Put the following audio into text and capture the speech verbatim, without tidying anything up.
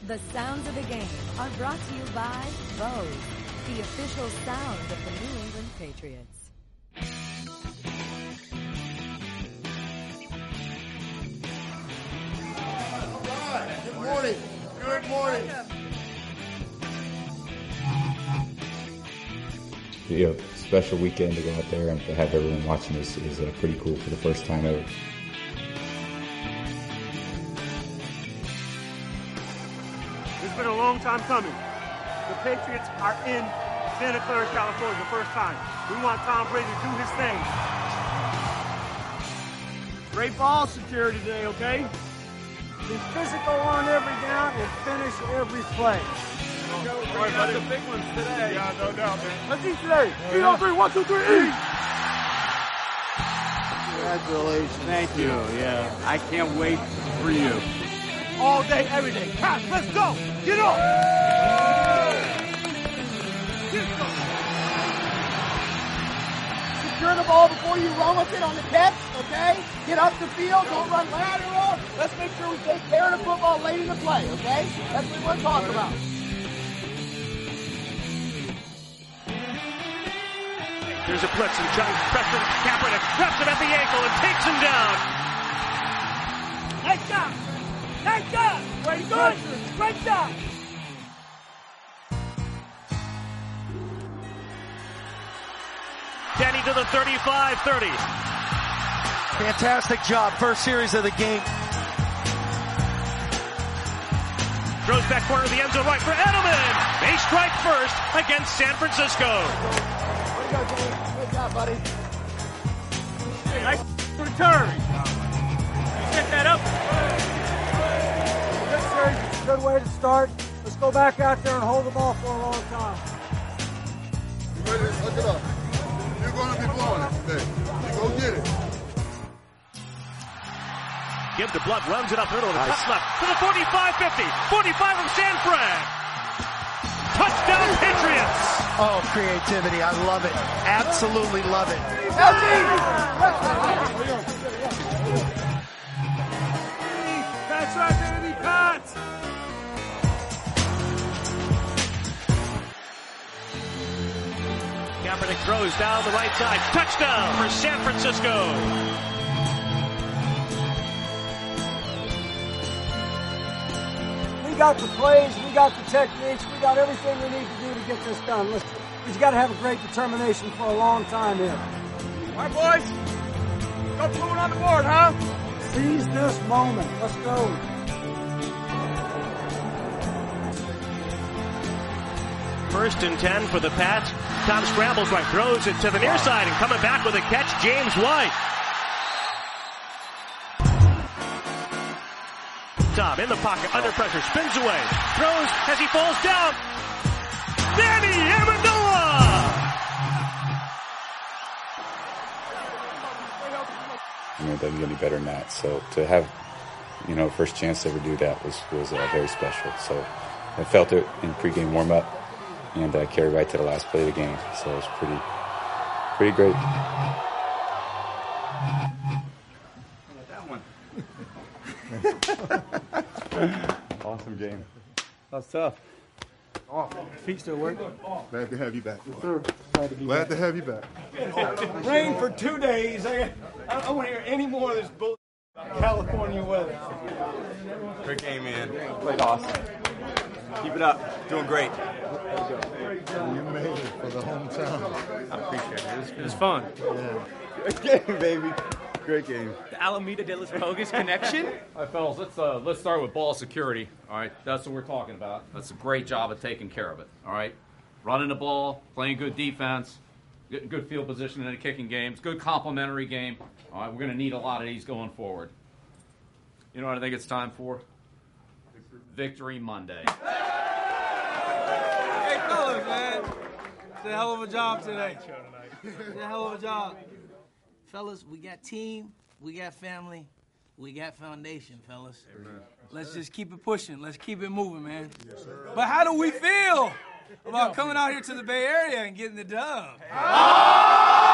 The sounds of the game are brought to you by Bose, the official sound of the New England Patriots. All right. Good morning. Good morning. You know, special weekend to go out there and to have everyone watching this is uh, pretty cool for the first time ever. It's been a long time coming. The Patriots are in Santa Clara, California, the first time. We want Tom Brady to do his thing. Great ball security today, okay? Be physical on every down and finish every play. All right, buddy. The big ones today. Yeah, no doubt, man. Let's eat today. Eat on three. One, two, three, eat. Congratulations. Thank you. Yeah, I can't wait for you. All day, every day. Pass, let's go. Get up. Get up. Secure the ball before you run with it on the catch, okay? Get up the field, don't run lateral. Let's make sure we take care of the football late in the play, okay? That's what we're talking about. Here's a blitz and Johnny pressure. Kaepernick grabs him at the ankle and takes him down. Nice job. Nice job. Great good. Great job. Denny to the thirty-five thirty. Fantastic job. First series of the game. Throws back corner of the end zone right for Edelman. They strike first against San Francisco. Way to go, Jay. Good job, buddy. Hey, nice return. You set that up. Good series. Good way to start. Let's go back out there and hold the ball for a long time. You ready to hook it up? You're going to be blowing it today. You go get it. Give to Blood, runs it up middle to the nice. Left to the forty-five fifty. forty-five from San Fran. Touchdown Patriots. Oh, creativity. I love it. Absolutely love it. That's right, baby. Cut. Kaepernick throws down the right side. Touchdown for San Francisco. We got the plays, we got the techniques, we got everything we need to do to get this done. Listen, we just got to have a great determination for a long time here. All right, boys. Go blue on the board, huh? Seize this moment. Let's go. First and ten for the Pats. Tom scrambles right, throws it to the near side, and coming back with a catch, James White. Tom in the pocket, under pressure, spins away, throws as he falls down. Danny Amendola! You know, it doesn't get any better than that. So to have, you know, first chance to ever do that was, was uh, very special. So I felt it in pregame warm-up and uh, carried right to the last play of the game. So it was pretty, pretty great. Awesome game. That's tough. Oh, feet still work. Glad to have you back. Yes, sir. Glad to be Glad to have you back. Rain for two days. I, I don't want to hear any more of this bull California weather. Great game, man. Played awesome. Keep it up. Doing great. You made it for the hometown. I appreciate it. It was, it was fun. Yeah. Great game, baby. Great game. The Alameda de los Bogus connection? All right, fellas, let's uh, let's start with ball security. All right, that's what we're talking about. That's a great job of taking care of it. All right, running the ball, playing good defense, good, good field position in the kicking games, good complementary game. All right, we're going to need a lot of these going forward. You know what I think it's time for? Victory Monday. Hey, fellas, man. It's a hell of a job today. It's a hell of a job. Fellas, we got team, we got family, we got foundation, fellas. Amen. Let's just keep it pushing. Let's keep it moving, man. Yes, sir. But how do we feel about coming out here to the Bay Area and getting the dub? Oh!